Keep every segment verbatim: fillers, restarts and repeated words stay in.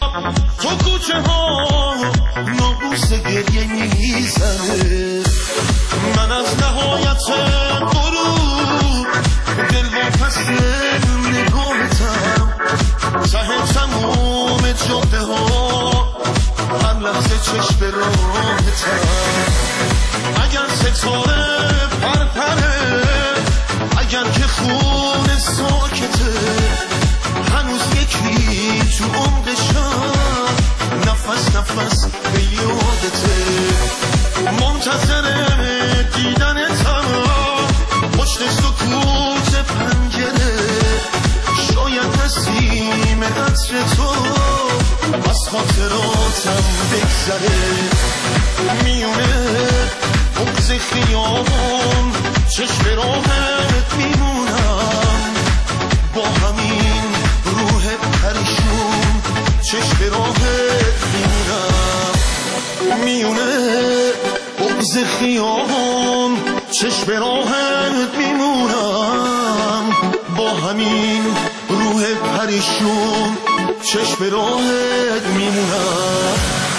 تو کوچه ها ناموس گریه میزنه. من از نهایت غروب دل واپس نگاهتم، ته تموم جاده ها هر لحظه چشم راهتم. اگر ستاره پرپره، اگر که خون ساکته، هنوز یکی تو عمق شب نفس نفس به یادته. منتظر دیدنتم پشت سکوت پنجره، شاید نسیم عطر تو از خاطراتم بگذره. میونه بغض خیابون چشم راهت میمونم، با همین روح پریشون چشم راهت میمونم. میونه بغض خیابون چشم راهت میمونم، با همین روح پریشون چشم راهت میمونم.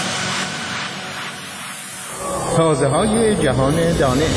تازه های جهان دانش.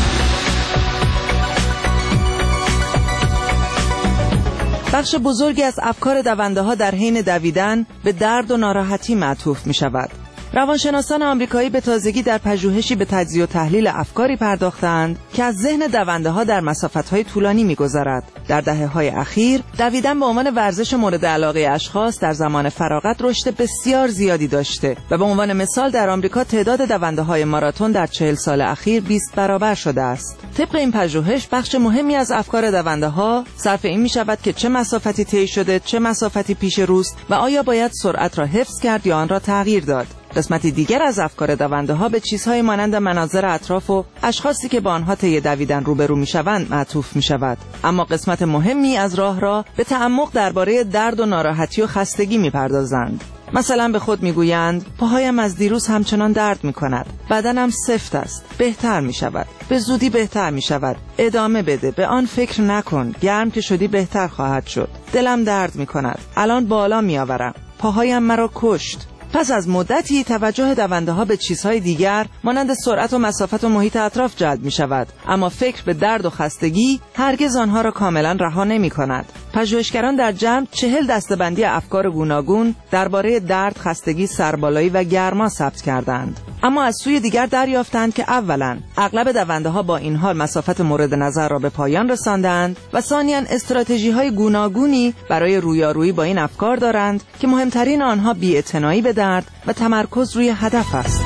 بخش بزرگی از افکار دونده ها در حین دویدن به درد و ناراحتی معطوف می شود. روانشناسان آمریکایی به تازگی در پژوهشی به تجزیه و تحلیل افکاری پرداختند که از ذهن دونده ها در مسافت‌های طولانی می‌گذرد. در دهه‌های اخیر دویدن به عنوان ورزش مورد علاقه اشخاص در زمان فراغت رشد بسیار زیادی داشته و به عنوان مثال در آمریکا تعداد دونده‌های ماراتون در چهل سال اخیر بیست برابر شده است. طبق این پژوهش بخش مهمی از افکار دونده‌ها صرف این می‌شود که چه مسافتی طی شده، چه مسافتی پیش روست و آیا باید سرعت را حفظ کرد یا آن را تغییر داد. قسمتی دیگر از افکار دونده‌ها به چیزهای مانند مناظر اطراف و اشخاصی که با آنها طی دویدن روبرو می‌شوند معطوف می‌شود. اما قسمت مهمی از راه را به تعمق درباره درد و ناراحتی و خستگی می‌پردازند. مثلا به خود می‌گویند پاهایم از دیروز همچنان درد می‌کند، بدنم سفت است، بهتر می‌شود، به زودی بهتر می‌شود، ادامه بده، به آن فکر نکن، گرم که شدی بهتر خواهد شد، دلم درد می‌کند، الان بالا می‌آورم، پاهایم مرا کشت. پس از مدتی توجه دونده ها به چیزهای دیگر مانند سرعت و مسافت و محیط اطراف جلب می شود، اما فکر به درد و خستگی هرگز آنها را کاملا رها نمی کند. پژوهشگران در جمع چهل دسته‌بندی افکار گوناگون درباره درد، خستگی، سربالایی و گرما ثبت کردند. اما از سوی دیگر دریافتند که اولا اغلب دونده ها با این حال مسافت مورد نظر را به پایان رساندند و ثانیاً استراتژی های گوناگونی برای رویارویی با این افکار دارند که مهمترین آنها بی‌اعتنایی به درد و تمرکز روی هدف است.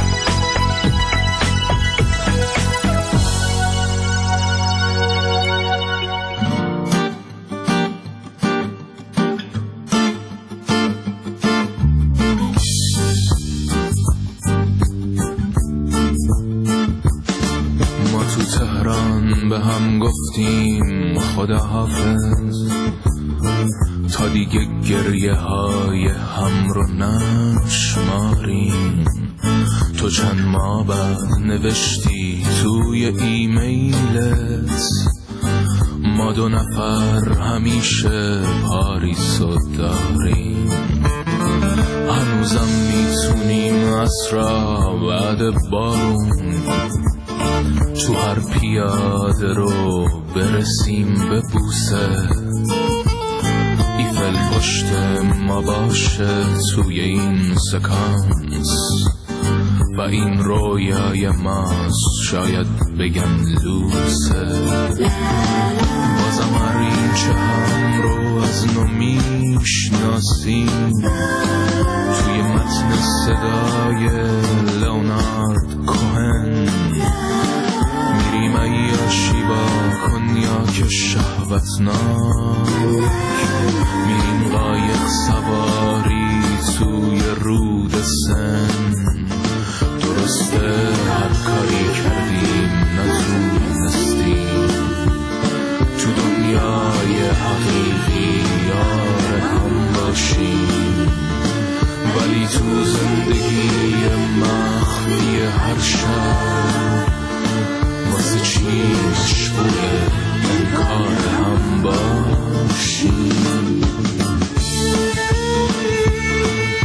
به هم گفتیم خداحافظ، تا دیگه گریه های هم رو نشماریم. تو چند ما بعد نوشتی توی ایمیلت، ما دو نفر همیشه پاریسو داریم. هنوزم میتونیم عصرا بعد بارون تو هر پیاده رو برسیم به بوسه. ایفل پشت ما باشه توی این سکانس و این رویای ماست، شاید بگم لوسه. بازم هر این چه هم رو از نو میشناسیم، توی متن صدای لئونارد کوهن میریم عیاشی با کنیاک شهوتناک، میریم قایق سواری توی رود سن. درسته هر کاری کردیم نتونستیم تو دنیای حقیقی یار هم باشیم، ولی تو زندگی مخفی هر شب واسه چی مشغول انکار هم باشیم.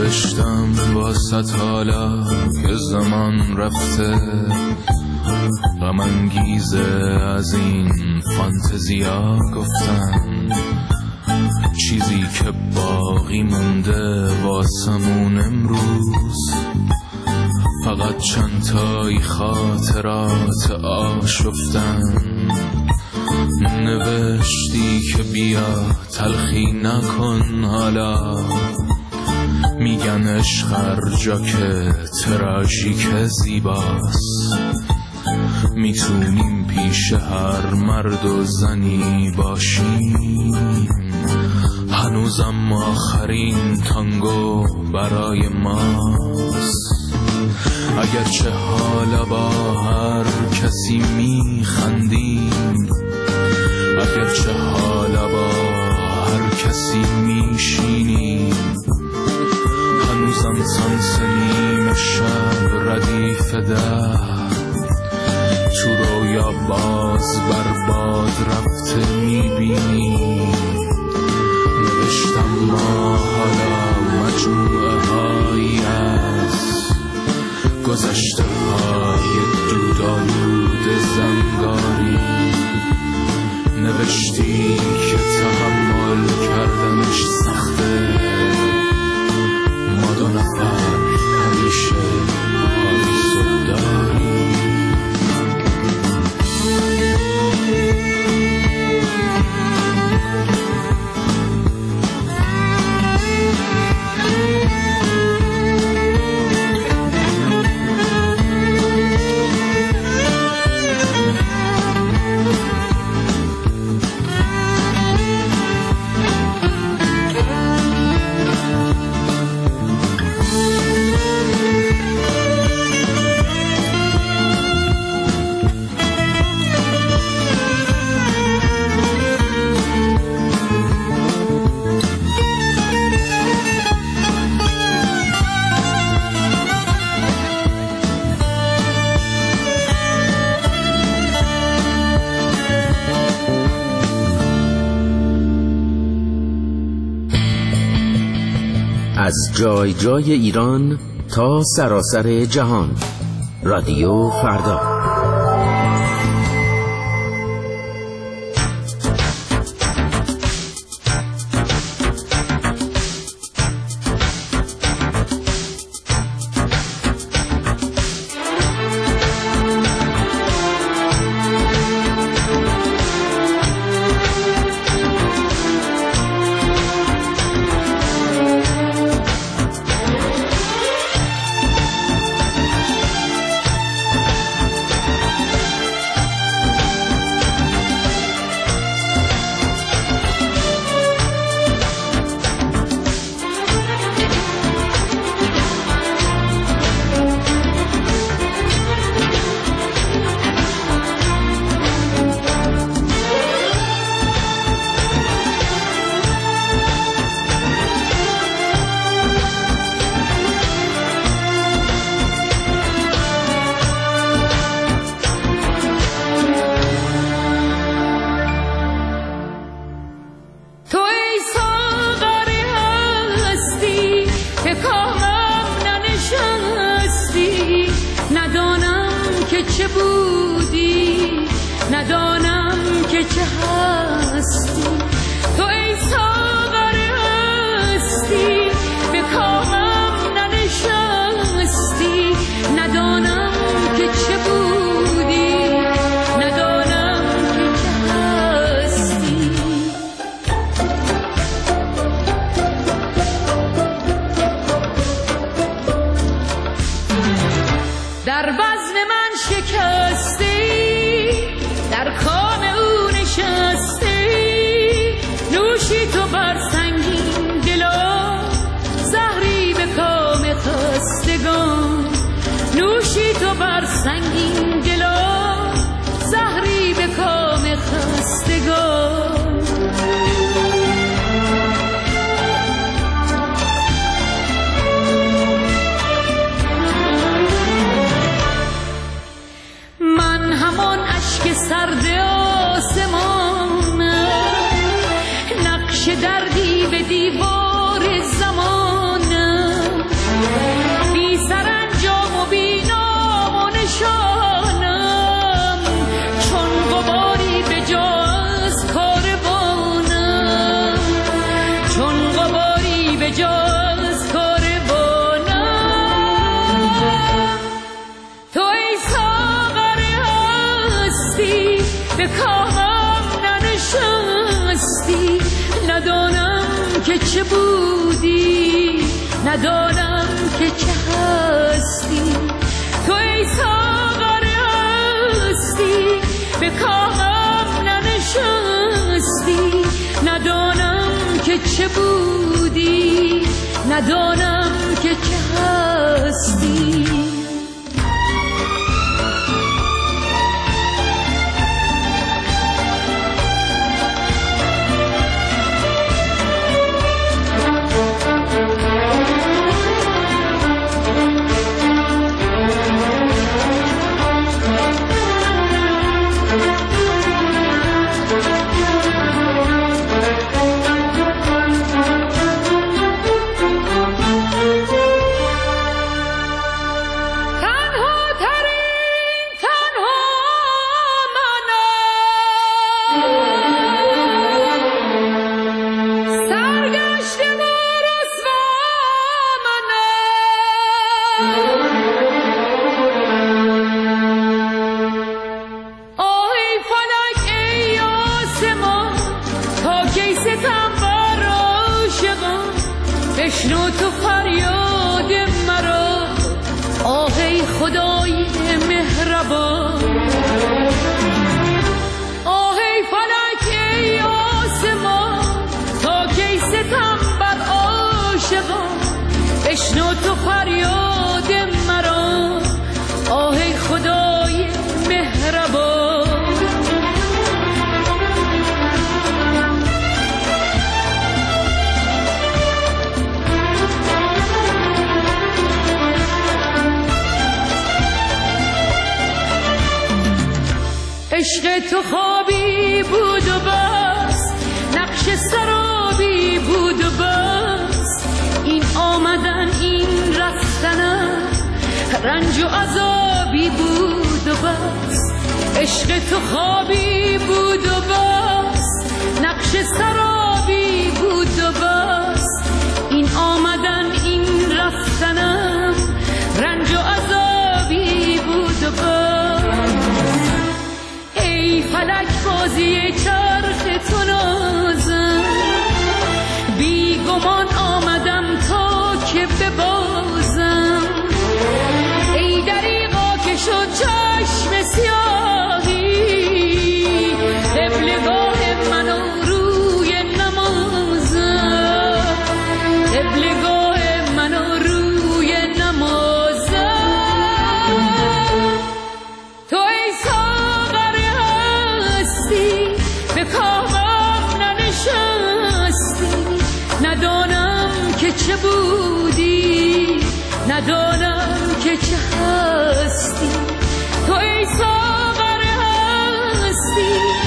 نوشتم واسط حالا که زمان رفته، غم انگیزه از این فانتزیا گفتن، چیزی که باقی مونده واسمون امروز فقط چند تایی خاطرات آشفتن. نوشتی که بیا تلخی نکن حالا، میگن عشق هر جا که تراژیک زیباست، میتونیم پیش هر مرد و زنی باشیم، هنوزم آخرین تانگو برای ماست. اگرچه حالا با هر کسی میخندیم، اگرچه حالا با هر کسی میشینیم، هنوزم سانس نیم شب ردیف ده تو رویا باز بر باد رفته میبینیم. نوشتم ما حالا مجموعه هایی از گذشته های دودالود زنگاری، نوشتی که تحمل کردنش سخته، ما دو نفر همیشه پاییزو داریم. از جای جای ایران تا سراسر جهان، رادیو فردا. دردی به دیوار زمان چه بودی، ندانم که چه هستی. تو ای ساغر هستی به کامم ننشستی، ندانم که چه بودی، ندانم که چه هستی. بشنو تو فریاد مرا، آه ای خدای مهربان. آه ای فلک ای آسمان، تا کی ستم بر عاشقان. بشنو تو فریاد مرا، آه ای خدای مهربان. عشق تو خوابی بود و بس، نقش سرابی بود و بس. این آمدن این رفتنم، رنج و عذابی بود و بس. عشق تو خوابی بود و بس، نقش سرابی بود و بس. این آمدن این رفتنم، رنج و عذابی بود و بس. ای فلک بازی چرخ تو نازم، بی گمان آمدم تا که ببازم. ای دریغا که شد چشم سیاهی، قبلگاه منو روی نمازم، قبلگاه منو روی نمازم. تو ای به کامم ننشستی، ندانم که چه بودی، ندانم که چه هستی. تو ای ساغر هستی